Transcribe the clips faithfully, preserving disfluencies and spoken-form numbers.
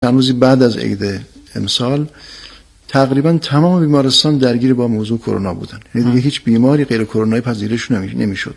چند روزی بعد از عید امسال تقریبا تمام بیمارستان درگیر با موضوع کرونا بودن، یعنی دیگه هیچ بیماری غیر کرونایی پذیرش نمیشد.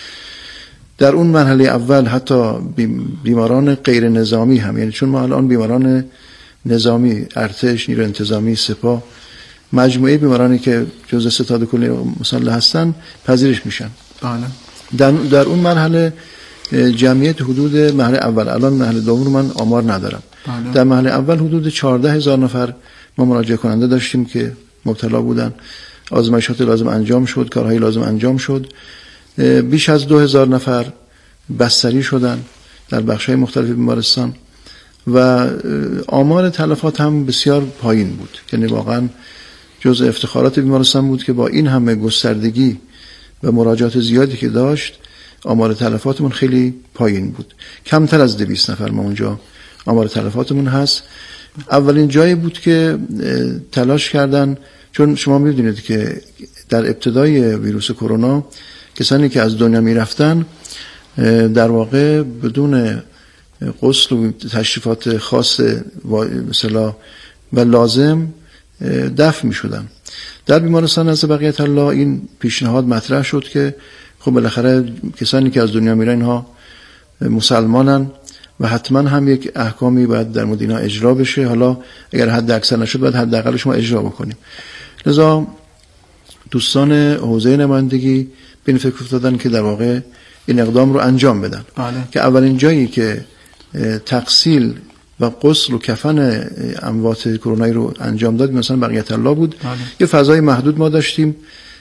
در اون مرحله اول حتی بیماران غیر نظامی هم، یعنی چون ما الان بیماران نظامی، ارتش، نیروی انتظامی، سپاه، مجموعه بیمارانی که جزء ستاد کلی مسلح هستن پذیرش میشن. بله. در, در اون مرحله جمعیت حدود مرحله اول، الان مرحله دوم رو من آمار ندارم. بله. در مرحله اول حدود چهارده هزار نفر ما مراجعه کننده داشتیم که مبتلا بودن. آزمایشات لازم انجام شد، کارهای لازم انجام شد. بیش از دو هزار نفر بستری شدن در بخش‌های مختلف بیمارستان و آمار تلفات هم بسیار پایین بود. یعنی واقعا جزء افتخارات بیمارستان بود که با این همه گستردگی و مراجعات زیادی که داشت آمار تلفاتمون خیلی پایین بود. کمتر از دویست نفر ما اونجا آمار تلفاتمون هست. اولین جایی بود که تلاش کردن، چون شما می‌دونید که در ابتدای ویروس کرونا کسانی که از دنیا میرفتن در واقع بدون غسل و تشریفات خاص مثلا و لازم دفن می‌شدن. در بیمارستان از بقیت الله این پیشنهاد مطرح شد که خب بالاخره کسانی که از دنیا میرن اینها مسلمانن و حتما هم یک احکامی باید در مورد اینها اجرا بشه. حالا اگر حد اکثر نشد باید حداقلش ما اجرا بکنیم. لذا دوستان حوزه نمایندگی به این فکر افتادن که در واقع این اقدام رو انجام بدن. بله. که اولین جایی که تغسیل و غسل و کفن اموات کرونایی رو انجام داد مثلا بقیت الله بود. بله. یه فضای محدود ما داشتیم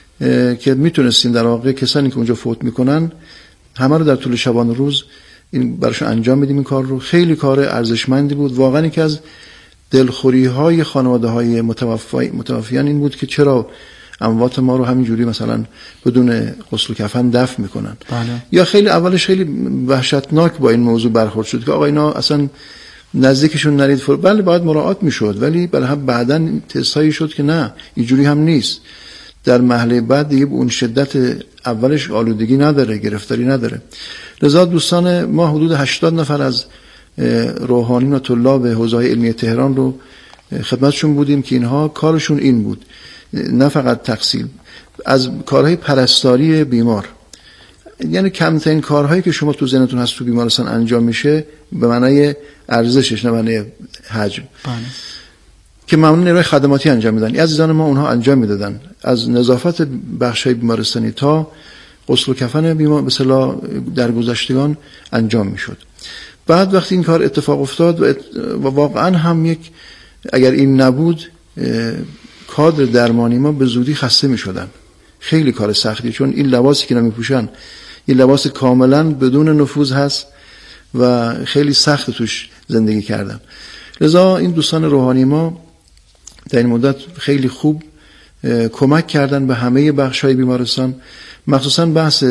که میتونستیم در واقع کسانی که اونجا فوت میکنن همه رو در طول شبانه روز این براشون انجام بدیم. این کار رو خیلی کار ارزشمندی بود. واقعا یکی از دلخوری های خانواده های متوفیان این بود که چرا اموات ما رو همینجوری مثلا بدون غسل و کفن دفن میکنن. بله. یا خیلی اولش خیلی وحشتناک با این موضوع برخورد شد که آقا اینا اصلا نزدیکشون نرید فر... بله باید مراعات میشد، ولی بالاخره بعداً تستایی شد که نه اینجوری هم نیست. در مرحله بعد دیگه اون شدت اولش آلودگی نداره، گرفتاری نداره. لذا دوستان ما حدود هشتاد نفر از روحانیون و طلاب حوزه علمی تهران رو خدمتشون بودیم که اینها کارشون این بود، نه فقط تغسیل، از کارهای پرستاری بیمار، یعنی کمترین کارهایی که شما تو ذهنتون هست تو بیمارستان انجام میشه به معنای ارزشش، نه معنای حجم. بله. که معمولا نیروی خدماتی انجام میدن. عزیزان ما اونها انجام میدادن، از نظافت بخشای بیمارستانی تا غسل و کفن بیمار به اصطلاح در گذشتگان انجام میشد. بعد وقتی این کار اتفاق افتاد و, ات... و واقعا هم یک اگر این نبود کادر درمانی ما به زودی خسته میشدن. خیلی کار سختی، چون این لباسی که نمیپوشن این لباس کاملا بدون نفوذ هست و خیلی سخت توش زندگی کردن. لذا این دوستان روحانی ما در این مدت خیلی خوب کمک کردن به همه بخش‌های بیمارستان، مخصوصا بحث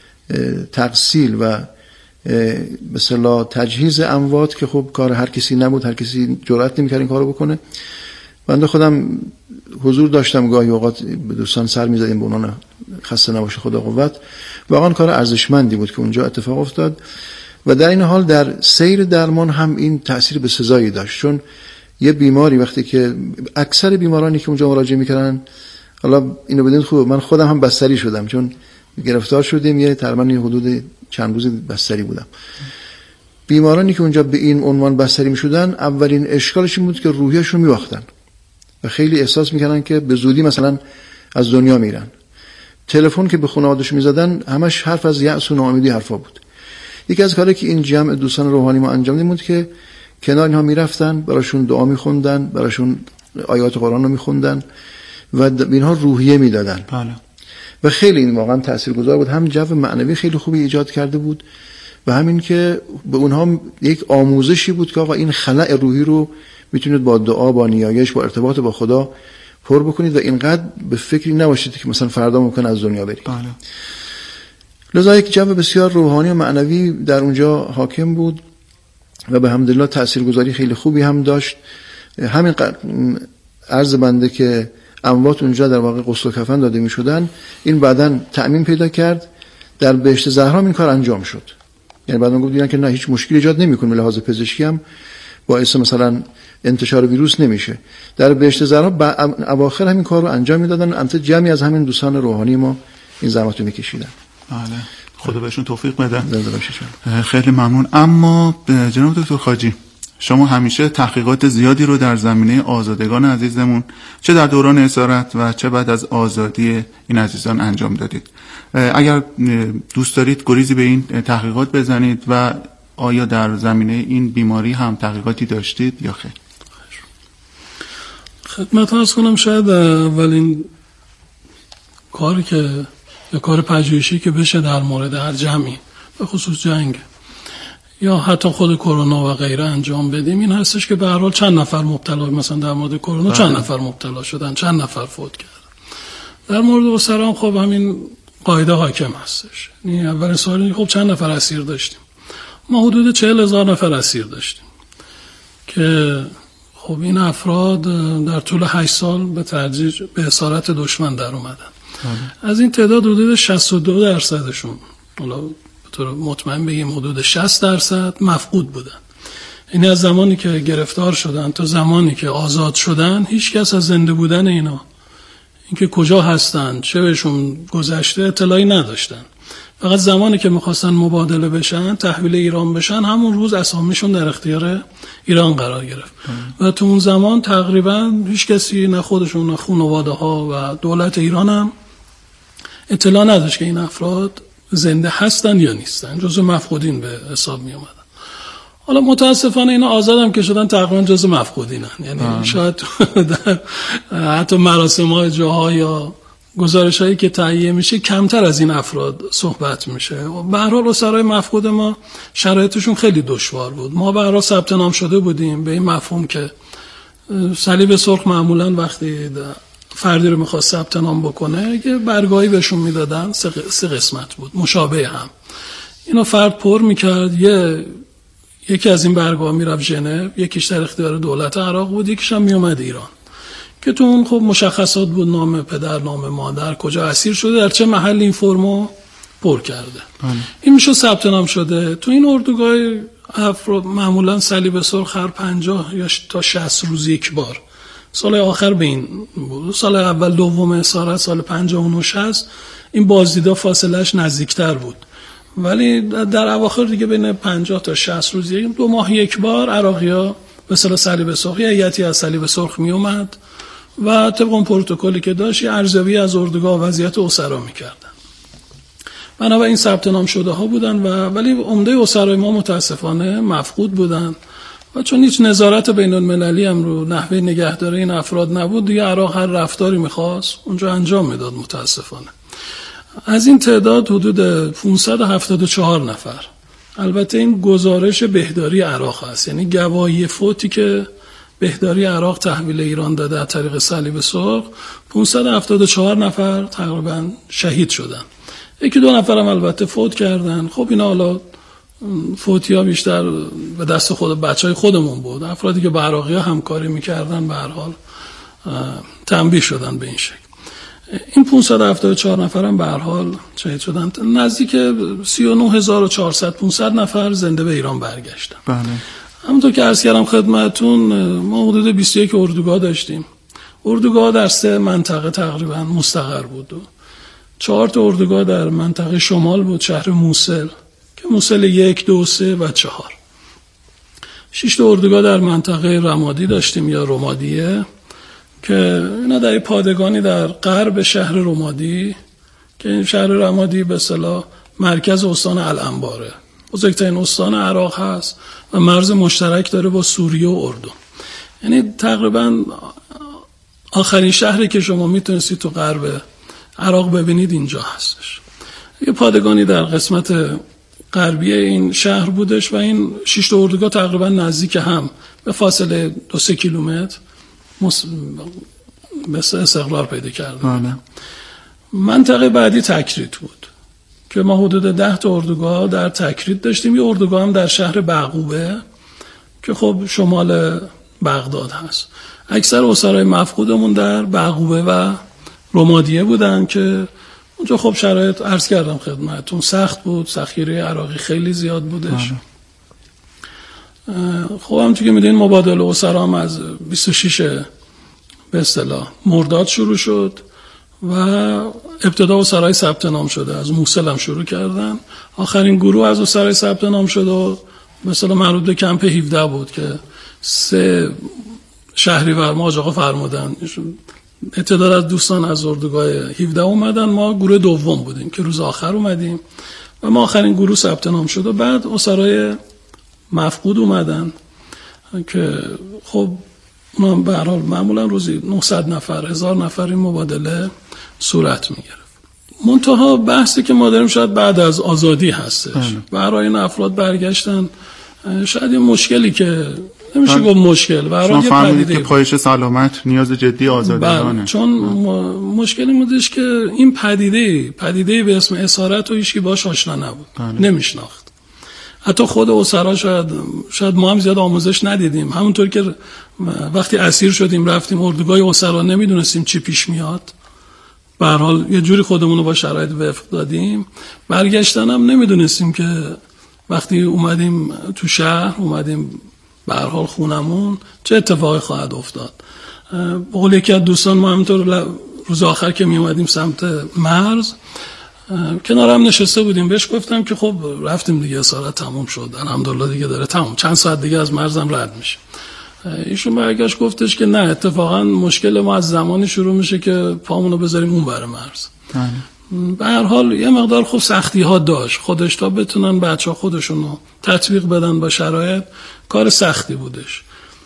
تغسیل و به اصطلاح تجهیز اموات که خب کار هر کسی نبود، هر کسی جرئت نمی‌کرد این کارو بکنه. بنده خودم حضور داشتم، گاهی اوقات به دوستان سر می‌زدیم به اونها خسته نباشه خدا قوت. واقعا کار ارزشمندی بود که اونجا اتفاق افتاد و در این حال در سیر درمان هم این تأثیر به سزایی داشت، چون یه بیماری وقتی که اکثر بیمارانی که اونجا مراجعه میکردن، حالا اینو بدونید خوبه، من خودم هم بستری شدم چون گرفتار شدیم، یه تقریبا حدود چند روز بستری بودم. بیمارانی که اونجا به این عنوان بستری میشدن اولین اشکالش این بود که روحیشون میواختن و خیلی احساس میکردن که به زودی مثلا از دنیا میرن. تلفن که به خانواده‌اش میزدن همش حرف از یأس و ناامیدی حرفا بود. یکی از کارهایی که این جمع دوستان روحانی ما انجام دادیم بود که کنار اینها میرفتن، براشون دعا میخوندن، براشون آیات قرآن رو میخوندن و اینها روحیه میدادن. بله. و خیلی این واقعا تاثیرگذار بود. هم جو معنوی خیلی خوبی ایجاد کرده بود و همین که به اونها یک آموزشی بود که آقا این خلأ روحی رو میتونید با دعا، با نیایش، با ارتباط با خدا پر بکنید و اینقدر به فکری نباشید که مثلا فردا ممکن از دنیا برید. بله. لذا یک جو بسیار روحانی و معنوی در اونجا حاکم بود و به حمدالله تاثیرگذاری خیلی خوبی هم داشت. همین عرض بنده که اموات اونجا در واقع غسل و کفن داده می شدن، این بعداً تأمین پیدا کرد. در بهشت زهرا این کار انجام شد. یعنی بعداً گفتن که نه هیچ مشکلی ایجاد نمی‌کنه، به لحاظ پزشکی هم باعث مثلا انتشار ویروس نمیشه. در بهشت زهرا اواخر همین کار رو انجام میدادن، البته جمعی از همین دوستان روحانی ما این زحمت رو میکشیدن. بله، خدا بهشون توفیق بده. زنده باشید. خیلی ممنون. اما جناب دکتر خاجی، شما همیشه تحقیقات زیادی رو در زمینه آزادگان عزیزمون چه در دوران اسارت و چه بعد از آزادی این عزیزان انجام دادید. اگر دوست دارید گریزی به این تحقیقات بزنید و آیا در زمینه این بیماری هم تحقیقاتی داشتید یا خیر؟ خدمت عرض کنم شاید اولین کاری که یا کار پژوهشی که بشه در مورد هر جمعی به خصوص جنگ یا حتی خود کرونا و غیره انجام بدیم این هستش که به هر حال چند نفر مبتلا، مثلا در مورد کرونا چند نفر مبتلا شدن، چند نفر فوت کردن. در مورد اسرا خب همین قاعده حاکم هستش. یعنی اولین سوال خب چند نفر اسیر داشتیم؟ ما حدود چهل هزار نفر اسیر داشتیم که خب این افراد در طول هشت سال به تدریج به اسارت دشمن در اومدن. از این تعداد حدود شصت و دو درصدشون، حالا به طور مطمئن بگیم حدود شصت درصد مفقود بودن. یعنی از زمانی که گرفتار شدن تا زمانی که آزاد شدن هیچ کس از زنده بودن اینا، اینکه کجا هستن، چه بهشون گذشته، اطلاعی نداشتن. فقط زمانی که میخواستن مبادله بشن، تحویل ایران بشن، همون روز اسامیشون در اختیار ایران قرار گرفت. و تو اون زمان تقریبا هیچ کسی، نه خودشون نه خانواده ها و دولت ایران هم اطلاع نداشت که این افراد زنده هستن یا نیستن، جزو مفقودین به حساب می اومدن. حالا متاسفانه اینا آزادم که شدن تقریبا جزو مفقودینن. یعنی آه. شاید در حتی مراسم های جاها یا گزارش هایی که تهیه میشه کمتر از این افراد صحبت میشه. به هر حال اسرای مفقود ما شرایطشون خیلی دشوار بود. ما به هر حال ثبت نام شده بودیم به این مفهوم که صلیب سرخ معمولا وقتی فردی رو میخواست ثبت نام بکنه یه برگاهی بهشون میدادن، سه قسمت بود مشابه هم. اینو فرد پر میکرد، یه یکی از این برگاه میرفت ژنو، یکیش در اختیار دولت عراق بود، یکیش هم میومد ایران که تو اون خب مشخصات بود، نام پدر، نام مادر، کجا اسیر شده، در چه محل این فرمو پر کرده. آه. این میشه ثبت نام شده. تو این اردوگاه افراد معمولا صلیب سرخ هر پنجاه یا تا شصت روز یک بار، سال آخر به این بود، سال اول دوم اسارت سال پنجاه و نه شصت این بازدیدا فاصلهش نزدیکتر بود، ولی در اواخر دیگه بین پنجاه تا شصت روز یک دو ماه یک بار عراقی‌ها به اصطلاح صلیب سرخ یا هیئتی از صلیب سرخ می اومد و طبق اون پروتکلی که داشت یه ارزیابی از اردوگاه وضعیت اسرا می‌کردن. بنابراین ثبت نام شده ها بودن و ولی عمده اسرای ما متاسفانه مفقود بودن و چون هیچ نظارت بین المللی هم رو نحوه نگهداری این افراد نبود، دیگه عراق هر رفتاری می‌خواست اونجا انجام میداد متاسفانه. از این تعداد حدود پانصد و هفتاد و چهار نفر، البته این گزارش بهداری عراق هست، یعنی گواهی فوتی که بهداری عراق تحویل ایران داده از طریق صلیب سرخ، پانصد و هفتاد و چهار نفر تقریبا شهید شدن. یکی دو نفر هم البته فوت کردن. خب اینا حالا فوتی ها بیشتر به دست خود بچهای خودمون بود، افرادی که با عراقی ها همکاری میکردن به هر حال تنبیه شدن به این شکل. این پانصد و هفتاد و چهار نفر هم به هر حال شهید شدن. نزدیک سی و نه هزار و چهارصد پانصد نفر زنده به ایران برگشتن. بله. همونطور که عرض کردم خدمتتون ما حدود بیست و یک اردوگاه داشتیم. اردوگاه در سه منطقه تقریبا مستقر بود. چهار تا اردوگاه در منطقه شمال بود، شهر موصل که موصل یک، دو، سه و چهار. شش تا اردوگاه در منطقه رمادی داشتیم یا رمادیه که اینا در پادگانی در غرب شهر رمادی که این شهر رمادی به اصطلاح مرکز استان الانباره، بزرگترین استان عراق هست و مرز مشترک داره با سوریه و اردن. یعنی تقریبا آخرین شهری که شما میتونستید تو غرب عراق ببینید اینجا هستش. یه پادگانی در قسمت غربی این شهر بودش و این شش تا اردوگاه تقریبا نزدیک هم به فاصله دو سه کیلومتر مس... مثل استقرار پیدا کردن. منطقه بعدی تکریت بود که ما حدود ده تا اردوگاه در تکریت داشتیم. یه اردوگاه هم در شهر بعقوبه که خب شمال بغداد هست. اکثر اسرای مفقودمون در بعقوبه و رمادیه بودن که اونجا خب شرایط عرض کردم خدمتتون سخت بود، ذخیره عراقی خیلی زیاد بودش. خب هم تو که میدونین مبادله اسرا هم از بیست و شش به اصطلاح مرداد شروع شد و ابتدا اسرای ثبت نام شده از موصل هم شروع کردن. آخرین گروه از اسرای ثبت نام شده و مثلا مربوط به کمپ هفده بود که سه شهریور ما آقا فرمودن اعتداد از دوستان از اردوگاه هفده اومدن، ما گروه دوم بودیم که روز آخر اومدیم و ما آخرین گروه ثبت نام شد و بعد اسرای مفقود اومدن که خب اونا به هر حال معمولا روزی نهصد نفر هزار نفر این مبادله صورت میگرفت. منتها بحثی که ما داریم شاید بعد از آزادی هستش، برای این افراد برگشتن شاید یه مشکلی که نمیشه گفت مشکل، برای یه پدیده که پایش سلامت نیاز جدی آزادگانه، چون مشکلی بودش که این پدیده پدیده به اسم اسارت و هیچکی باش آشنا نبود، نمیشناخت. حتی خود اسرا شاید شاید ما هم زیاد آموزش ندیدیم، همونطور که وقتی اسیر شدیم رفتیم اردوگاه اسرا نمیدونستیم چی پیش میاد، به هر حال یه جوری خودمون رو با شرایط وفق دادیم. برگشتن هم نمیدونستیم که وقتی اومدیم تو شهر، اومدیم به هر حال خونمون، چه اتفاقی خواهد افتاد. به قول یکی از دوستان ما همینطور روز آخر که می اومدیم سمت مرز کنار هم نشسته بودیم، بهش گفتم که خب رفتیم دیگه، اسارت تموم شد الحمدلله دیگه داره تموم، چند ساعت دیگه از مرزم رد میشه. ایشون برگشت گفتش که نه، اتفاقا مشکل ما از زمانی شروع میشه که پامونو بذاریم اون بر مرز. به هر حال یه مقدار خوب سختی ها داشت خودش تا بتونن بچه ها خودشونو تطبیق بدن با شرایط، کار سختی بودش.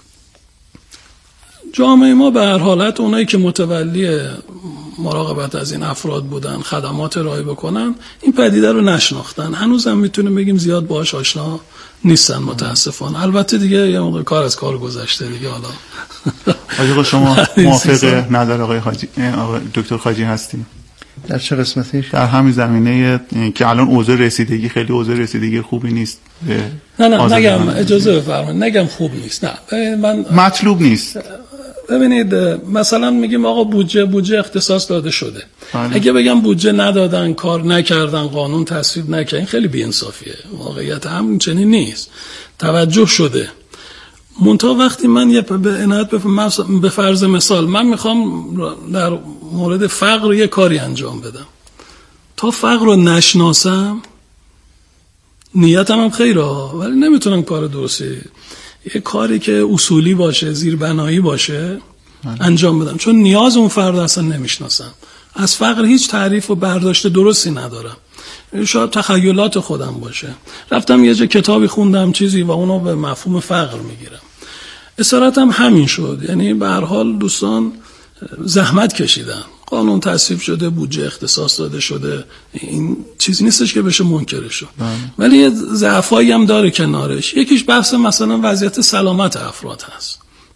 جامعه ما به هر حالت اونایی که متولی مراقبت از این افراد بودن، خدمات ارائه بکنن، این پدیده رو نشناختن، هنوزم میتونیم بگیم زیاد باهاش آشنا نیستن متاسفانه. البته دیگه یه موقع کار از کار گذشته دیگه. حالا آقا شما موافق نظر آقای حاجی آقای دکتر خاجی هستی؟ در چه قسمتیش؟ در همین زمینه که الان اوضاع رسیدگی خیلی اوضاع رسیدگی خوبی نیست. نه نه نگم، اجازه بفرمایید، نگم خوب نیست، نه من مطلوب نیست. ببینید مثلا میگیم آقا بودجه بودجه اختصاص داده شده، بله. اگه بگم بودجه ندادن، کار نکردن، قانون تصویب نکردن، خیلی بی‌انصافیه. واقعیت هم چنین نیست، توجه شده. منتها وقتی من یه به عنایت به فرض مثال من میخوام در مورد فقر یه کاری انجام بدم، تا فقر رو نشناسم نیتم هم خیره ولی نمیتونم کار درستی، یه کاری که اصولی باشه، زیربنایی باشه انجام بدم، چون نیاز اون فرد اصلا نمیشناسم، از فقر هیچ تعریف و برداشت درستی ندارم، شاید تخیلات خودم باشه. رفتم یه جا کتابی خوندم چیزی و اونو به مفهوم فقر میگیرم. اسارت هم همین شد، یعنی به هر حال دوستان زحمت کشیدن، قانون تصویب شده، بودجه اختصاص داده شده، این چیزی نیستش که بشه منکرش شد، ولی یه ضعفایی هم داره کنارش. یکیش بحث مثلا وضعیت سلامت افراد هست.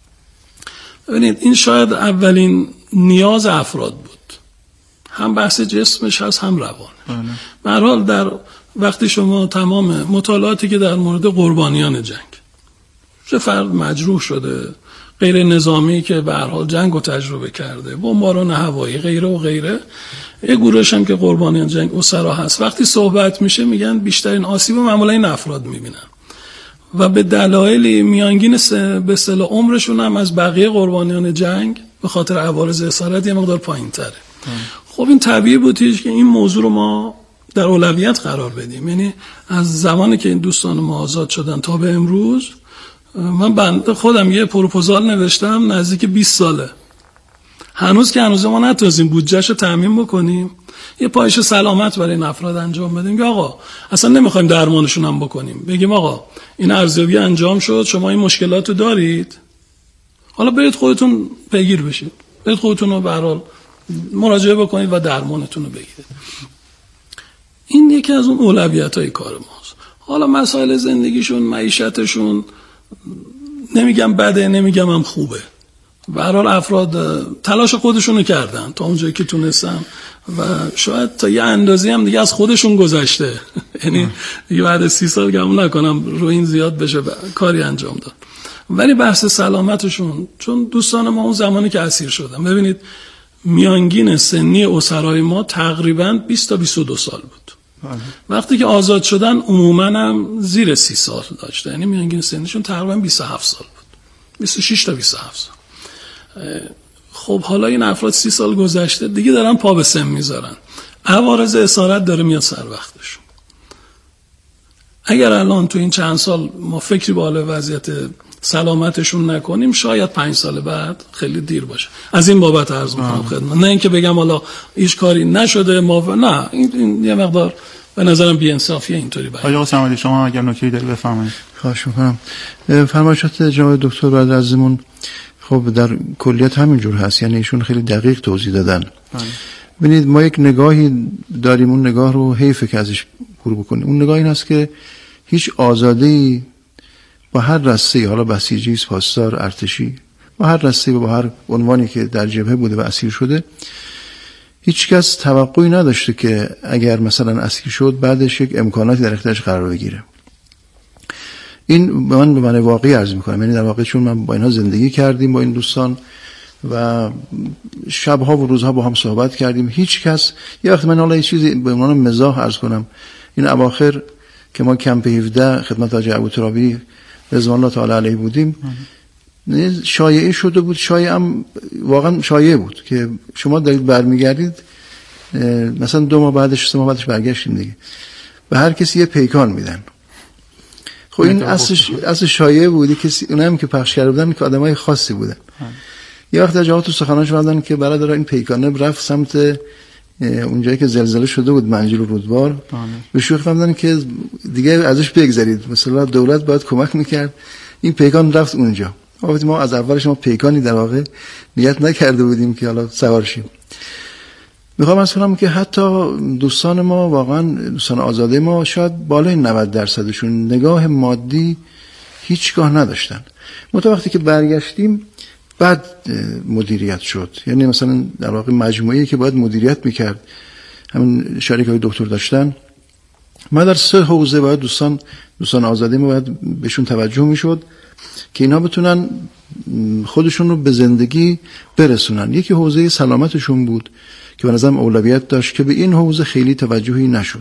ببینید این شاید اولین نیاز افراد بود، هم بحث جسمش هست هم روان. به هر حال در وقتی شما تمام مطالعاتی که در مورد قربانیان جنگ، چه فرد مجروح شده، غیر نظامی که به هر حال جنگ رو تجربه کرده، بمباران هوایی، غیره و غیره، یه گروهش هم که قربانیان جنگ اسرا هست، وقتی صحبت میشه میگن بیشترین آسیب معمولا این افراد میبینن و به دلایلی میانگین به اصطلاح عمرشون هم از بقیه قربانیان جنگ به خاطر عوارض اسارت یه مقدار پایین‌تره. خب این طبیعی بودیش که این موضوع رو ما در اولویت قرار بدیم. یعنی از زمانی که این دوستان ما آزاد شدن تا به امروز، من بنده خودم یه پروپوزال نوشتم نزدیک بیست ساله، هنوز که هنوز ما نتونستیم بودجهشو تامین بکنیم یه پایش سلامت برای این افراد انجام بدیم که آقا اصلا نمیخوایم درمانشون هم بکنیم، بگیم آقا این ارزیابی انجام شد، شما این مشکلاتو دارید، حالا برید خودتون پیگیر بشید، برید خودتون رو به هر حال مراجعه بکنید و درمانتون رو بگیرید. این یکی از اون اولویت‌های کار ماست. حالا مسائل زندگیشون، معیشتشون، نمیگم بده نمیگم هم خوبه، به هر حال افراد تلاش خودشونو کردن تا اونجایی که تونستن و شاید تا یه اندازی هم دیگه از خودشون گذشته، یعنی یه بعد سی سال گمون نکنم رو این زیاد بشه کاری انجام داد. ولی بحث سلامتشون، چون دوستان ما اون زمانی که اسیر شدن، ببینید میانگین سنی اسرای ما تقریبا بیست تا بیست و دو سال بود، وقتی که آزاد شدن عموما هم زیر سی سال داشته، یعنی میانگین سنشون تقریبا بیست و هفت سال بود، بیست و شش تا بیست و هفت سال. خب حالا این افراد سی سال گذشته دیگه دارن پا به سن میذارن، عوارض اسارت داره میاد سر وقتشون. اگر الان تو این چند سال ما فکری به حال وضعیت سلامتشون نکنیم، شاید پنج سال بعد خیلی دیر باشه. از این بابت عرض میکنم خدمت، نه اینکه بگم حالا هیچ کاری نشده ما، نه این, این یه مقدار به نظرم بی‌انصافیه اینطوری باشه. آقای صمدی شما اگر نکته‌ای داری بفرمایید. خواهش می‌کنم. فرمایشات جناب دکتر بعد ازمون خب در کلیت همین جور هست، یعنی ایشون خیلی دقیق توضیح دادن. ببینید ما یک نگاهی داریم، اون نگاه رو حیفه که ازش عبور بکنیم. اون نگاه این است که هیچ آزاده‌ای با هر رسته، حالا بسیجی، پاسدار، ارتشی، با هر رسته و با هر عنوانی که در جبهه بوده و اسیر شده، هیچ کس توقعی نداشته که اگر مثلا اسیر شد بعدش یک امکاناتی در اختیارش قرار بگیره. این من به معنی واقعی عرض میکنم، یعنی در واقع چون من با اینها زندگی کردیم، با این دوستان و شبها و روزها با هم صحبت کردیم، هیچ کس یه وقت من حالا یه چیزی به عنوان مزاح عرض کنم، این اواخر که ما کمپ هفده خدمت حاج ابوترابی رضوان الله تعالی علیه بودیم، شایعه شده بود، شایعه هم واقعا شایعه بود که شما دارید برمیگردید، مثلا دو ماه بعدش سه ماه بعدش برگشتیم دیگه، به هر کسی یه پیکان میدن. خب این اصلش اصل شایعه بودی، کسی اونم که پخش کرده بودن که آدمای خاصی بودن. یه وقت جواب تو سخنانش وردن که برادر این پیکانه رفت سمت اونجایی که زلزله شده بود، منجیل و رودبار، به شوخی فهمیدن که دیگه ازش بگذرید، مثلا دولت باید کمک میکرد، این پیکان رفت اونجا. ما از اولش ما پیکانی در واقع نیت نکرده بودیم که حالا سوار شیم. میخوام از کنم که حتی دوستان ما، واقعا دوستان آزاده ما، شاید بالای نود درصدشون نگاه مادی هیچگاه نداشتن. منتها وقتی که برگشتیم بعد مدیریت شد، یعنی مثلا در واقع مجموعه‌ای که باید مدیریت میکرد، همین شریک های دکتر داشتن، ما در سه حوزه باید دوستان دوستان آزاده ما باید بهشون توجه میشد که اینا بتونن خودشون رو به زندگی برسونن. یکی حوزه سلامتشون بود که به نظرم اولویت داشت که به این حوزه خیلی توجهی نشد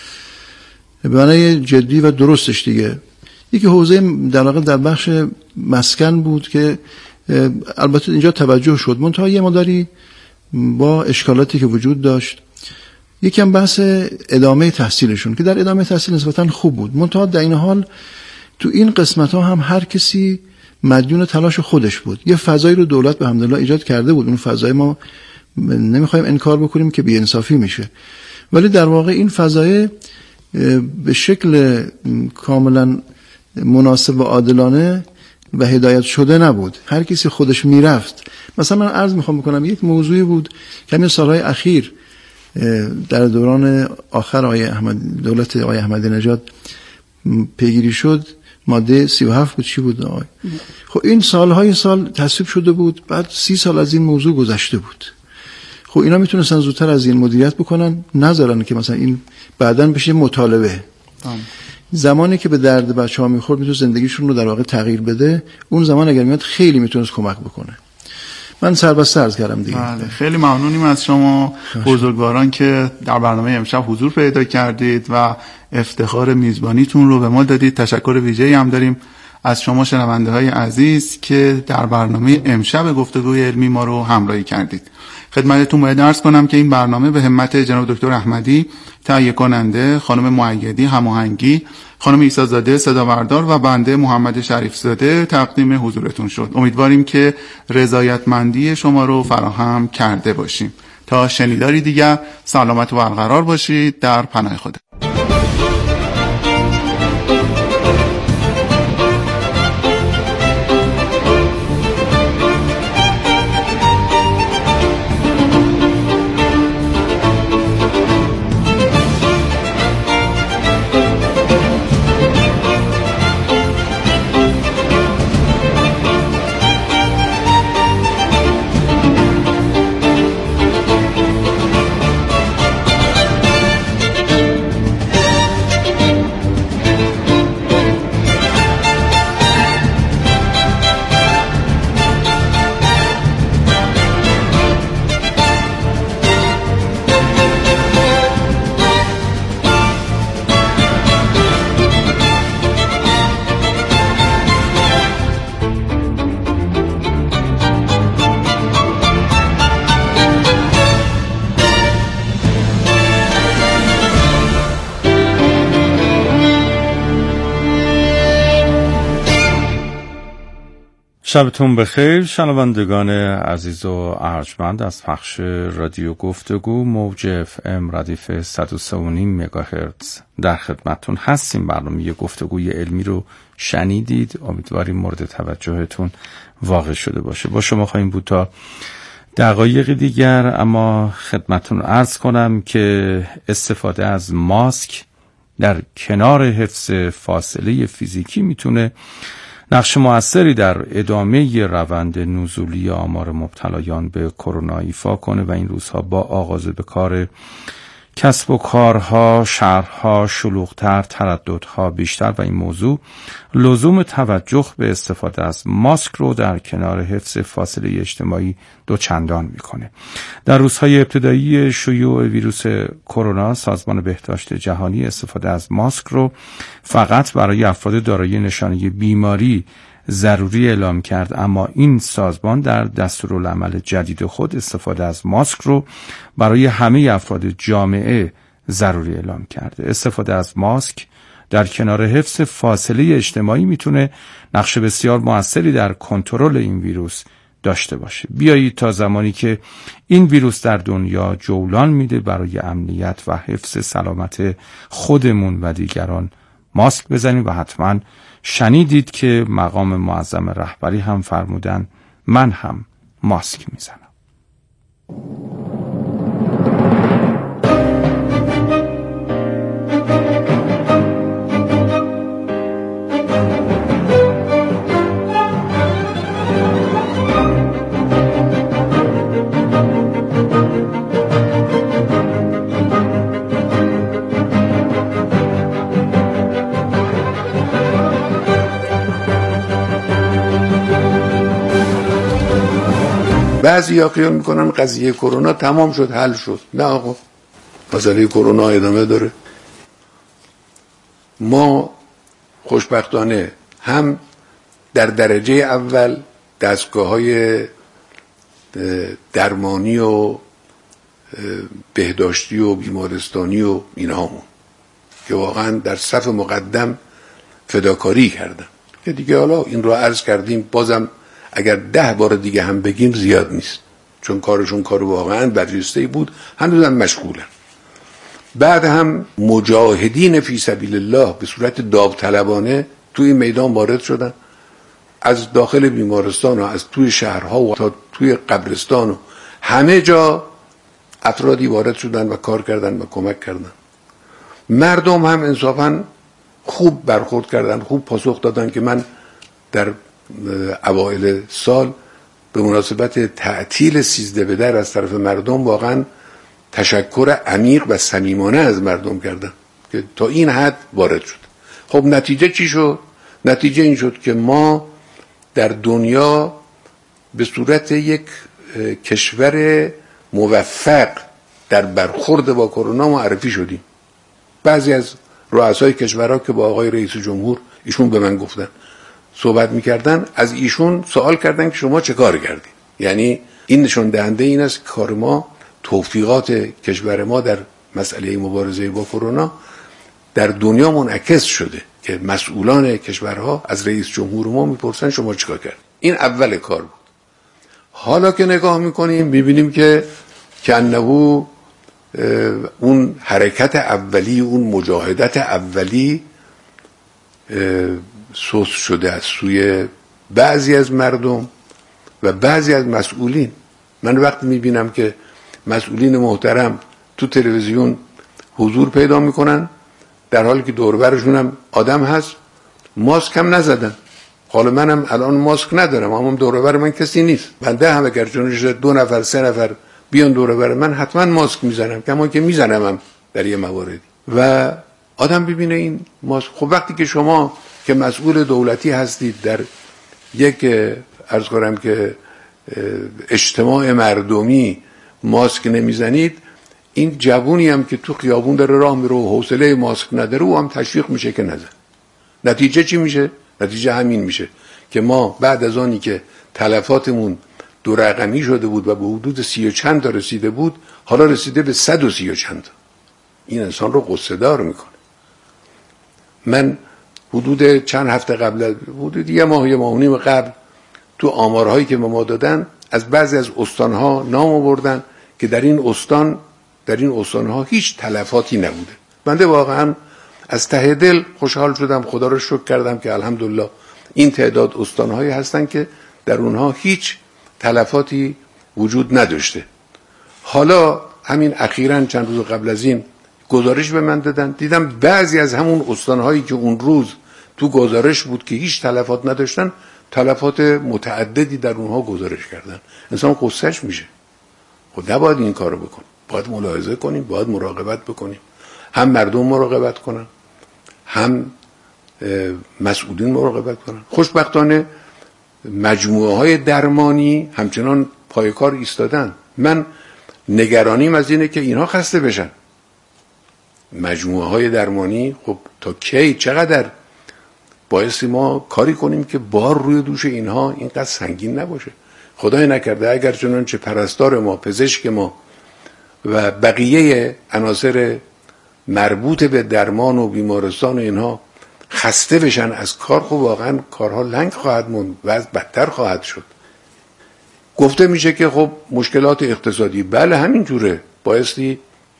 به معنی جدی و درستش دیگه. یکی حوزه در واقع در بخش مسکن بود که البته اینجا توجه شد، منتها یه مقداری با اشکالاتی که وجود داشت. یکم بحث ادامه تحصیلشون که در ادامه تحصیل نسبتا خوب بود، منتها در این حال تو این قسمت ها هم هر کسی مدیون تلاش خودش بود. یه فضایی رو دولت به حمدالله ایجاد کرده بود، اون فضای ما نمیخوایم انکار بکنیم که بی‌انصافی میشه، ولی در واقع این فضای به شکل کاملا مناسب و عادلانه و هدایت شده نبود. هر کسی خودش میرفت. مثلا من عرض میخوام بکنم یک موضوعی بود که همین سالهای اخیر در دوران آخر آقای احمد دولت آقای احمدی نژاد پیگیری شد، ماده سی و هفت بود، چی بود آقای؟ خب این سالهای سال تصویب شده بود، بعد سی سال از این موضوع گذشته بود. خب اینا میتونستن زودتر از این مدیریت بکنن، نذارن که مثلا این بعداً بشه مطالبه. آم. زمانی که به درد بچه‌ها میخورد میتونه زندگیشون رو در واقع تغییر بده، اون زمان اگر میاد خیلی میتونست کمک بکنه. من سربسته عرض کردم دیگه. بله. خیلی ممنونیم از شما بزرگواران که در برنامه امشب حضور پیدا کردید و افتخار میزبانیتون رو به ما دادید. تشکر ویژه‌ای هم داریم از شما شنونده های عزیز که در برنامه امشب گفتگوی علمی ما رو همراهی کردید. خدمتتون باید عرض کنم که این برنامه به همت جناب دکتر احمدی تهیه کننده، خانم مؤیدی هماهنگی، خانم عیسی زاده صداوردار و بنده محمد شریف زاده تقدیم حضورتون شد. امیدواریم که رضایتمندی شما رو فراهم کرده باشیم. تا شنیداری دیگر سلامت و برقرار باشید در پناه خدا. شبتون بخیر شنوندگان عزیز و ارجمند از پخش رادیو گفتگو موج اف ام ردیف صد و سه و نیم مگاهرتز در خدمتتون هستیم. برنامه گفتگوی علمی رو شنیدید، امیدواریم مورد توجهتون واقع شده باشه. با شما خواهیم بود تا دقایق دیگر، اما خدمتتون عرض کنم که استفاده از ماسک در کنار حفظ فاصله فیزیکی میتونه نقش موثری در ادامه روند نزولی آمار مبتلایان به کرونا ایفا کنه و این روزها با آغاز به کار کسب و کارها، شهرها شلوغ‌تر، ترددها بیشتر و این موضوع لزوم توجه به استفاده از ماسک رو در کنار حفظ فاصله اجتماعی دوچندان میکنه. در روزهای ابتدایی شیوع ویروس کرونا سازمان بهداشت جهانی استفاده از ماسک رو فقط برای افراد دارای نشانه بیماری ضروری اعلام کرد، اما این سازمان در دستورالعمل جدید خود استفاده از ماسک رو برای همه افراد جامعه ضروری اعلام کرده. استفاده از ماسک در کنار حفظ فاصله اجتماعی میتونه نقش بسیار موثری در کنترل این ویروس داشته باشه. بیایید تا زمانی که این ویروس در دنیا جولان میده برای امنیت و حفظ سلامت خودمون و دیگران ماسک بزنیم. و حتما شنیدید که مقام معظم رهبری هم فرمودن من هم ماسک میزنم. بعضی ها خیال میکنن قضیه کرونا تمام شد، حل شد. نه آقا، مسئله کرونا ادامه داره. ما خوشبختانه هم در درجه اول دستگاه‌های درمانی و بهداشتی و بیمارستانی و اینهامون که واقعا در صف مقدم فداکاری کردن، که دیگه حالا این رو عرض کردیم، بازم اگر ده بار دیگه هم بگیم زیاد نیست، چون کارشون کار واقعا برجسته‌ای بود، هنوزم مشغولن. بعد هم مجاهدین فی سبیل الله به صورت داوطلبانه توی میدان وارد شدن، از داخل بیمارستان و از توی شهرها و تا توی قبرستان و همه جا افرادی وارد شدن و کار کردن و کمک کردن. مردم هم انصافا خوب برخورد کردن، خوب پاسخ دادن که من در اوایل سال به مناسبت تعطیل سیزده بدر از طرف مردم واقعا تشکر عمیق و صمیمانه از مردم کردم که تا این حد وارد شد. خب نتیجه چی شد؟ نتیجه این شد که ما در دنیا به صورت یک کشور موفق در برخورد با کرونا معرفی شدیم. بعضی از رؤسای کشورها که با آقای رئیس جمهور ایشون به من گفتن، صحبت میکردن، از ایشون سوال کردن که شما چه کار کردید. یعنی این نشون دهنده این است که کار ما، توفیقات کشور ما در مسئله مبارزه با کرونا در دنیا منعکس شده که مسئولان کشورها از رئیس جمهور ما میپرسن شما چیکار کردید. این اول کار بود. حالا که نگاه میکنیم میبینیم که کنه اون حرکت اولی، اون مجاهدت اولی سوس شده از سوی بعضی از مردم و بعضی از مسئولین. من وقتی میبینم که مسئولین محترم تو تلویزیون حضور پیدا میکنن در حالی که دور برشون هم آدم هست، ماسک هم نزدن. حالا منم الان ماسک ندارم، اما دور بر من کسی نیست. بنده هم اگر جونش دو نفر سه نفر بیان دور بر من حتما ماسک میزنم، کما که میزنم هم در یه مواردی. و آدم ببینه این ماسک. خب وقتی که شما که مسئول دولتی هستید در یک عرض کنم که اجتماع مردمی ماسک نمیزنید، این جوونی هم که تو خیابون داره راه میره و حوصله ماسک نداره او هم تشویق میشه که نزن. نتیجه چی میشه؟ نتیجه همین میشه که ما بعد از آنی که تلفاتمون دو رقمی شده بود و به حدود سی و چند تا رسیده بود، حالا رسیده به صد و سی و چند تا. این انسان رو غصه دار میکنه. من حدود چند هفته قبل، حدود یه ماه یه ماه و نیم قبل تو آمارهایی که به ما دادن از بعضی از استانها نام آوردن که در این استان در این استانها هیچ تلفاتی نبوده. بنده واقعا از ته دل خوشحال شدم، خدا رو شکر کردم که الحمدلله این تعداد استانهایی هستن که در اونها هیچ تلفاتی وجود نداشته. حالا همین اخیراً چند روز قبل از این گزارش به من دادن، دیدم بعضی از همون استانهایی که اون روز تو گزارش بود که هیچ تلفات نداشتن، تلفات متعددی در اونها گزارش کردن. انسان قصهش میشه. خب نباید این کارو بکن، باید ملاحظه کنیم، باید مراقبت بکنیم، هم مردم مراقبت کنن، هم مسئولین مراقبت کنن. خوشبختانه مجموعه های درمانی همچنان پای کار ایستادن. من نگرانیم از اینه که اینها خسته بشن. مجموعه های درمانی خب تا کی، چقدر بایستی ما کاری کنیم که بار روی دوش اینها اینقدر سنگین نباشه. خدای نکرده اگر چنانچه پرستار ما، پزشک ما و بقیه عناصر مربوط به درمان و بیمارستان و اینها خسته بشن از کار، خب واقعا کارها لنگ خواهد موند و از بدتر خواهد شد. گفته میشه که خب مشکلات اقتصادی، بله همینجوره، بایستی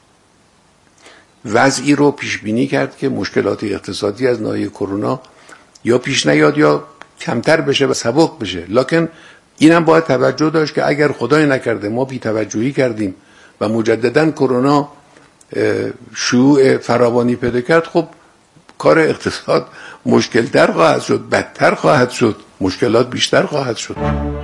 وضعی رو پیش بینی کرد که مشکلات اقتصادی از ناحیه کرونا یا پیش نیاد یا کمتر بشه و سبک بشه. لکن اینم باید توجه داشت که اگر خدای نکرده ما بی توجهی کردیم و مجددا کرونا شیوع فراوانی پیدا کرد، خب کار اقتصاد مشکلتر خواهد شد، بدتر خواهد شد، مشکلات بیشتر خواهد شد.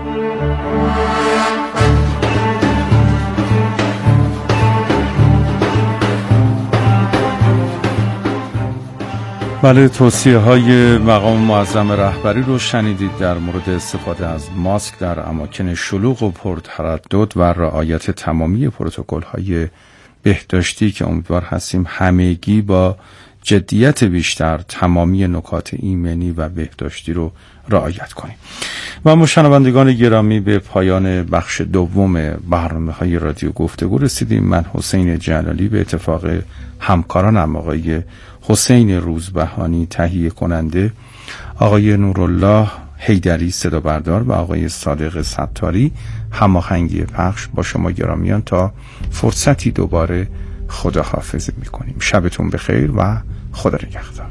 بله، توصیه های مقام معظم رهبری رو شنیدید در مورد استفاده از ماسک در اماکن شلوغ و پرتردد و رعایت تمامی پروتکل های بهداشتی که امیدوار هستیم همگی با جدیت بیشتر تمامی نکات ایمنی و بهداشتی رو رعایت کنیم. و ما شنوندگان گرامی به پایان بخش دوم برنامه‌های رادیو گفتگو رسیدیم. من حسین جلالی به اتفاق همکارانم آقای حسین روزبهانی تهیه کننده، آقای نورالله حیدری صدا بردار و آقای صادق ستاری هماهنگی پخش با شما گرامیان تا فرصتی دوباره خداحافظی می‌کنیم. شبتون بخیر و خدا نگهدار.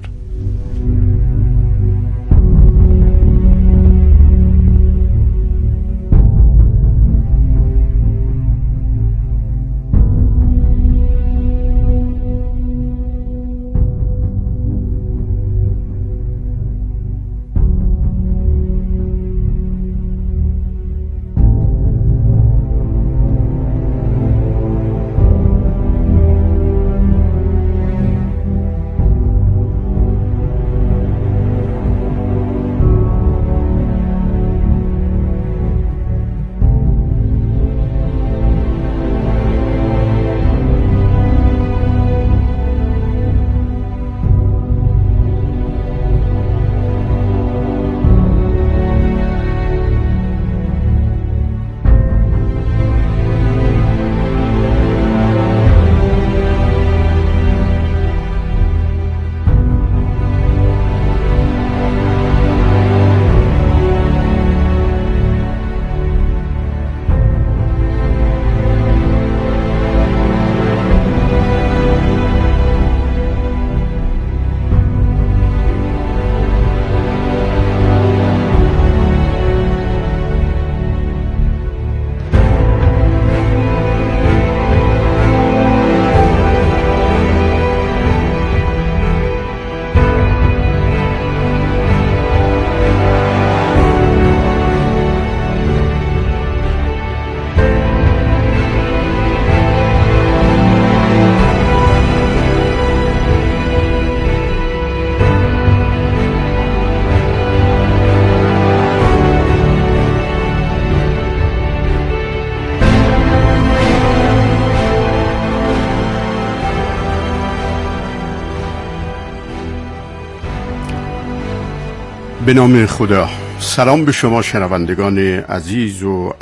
به نام خدا. سلام به شما شنوندگان عزیز و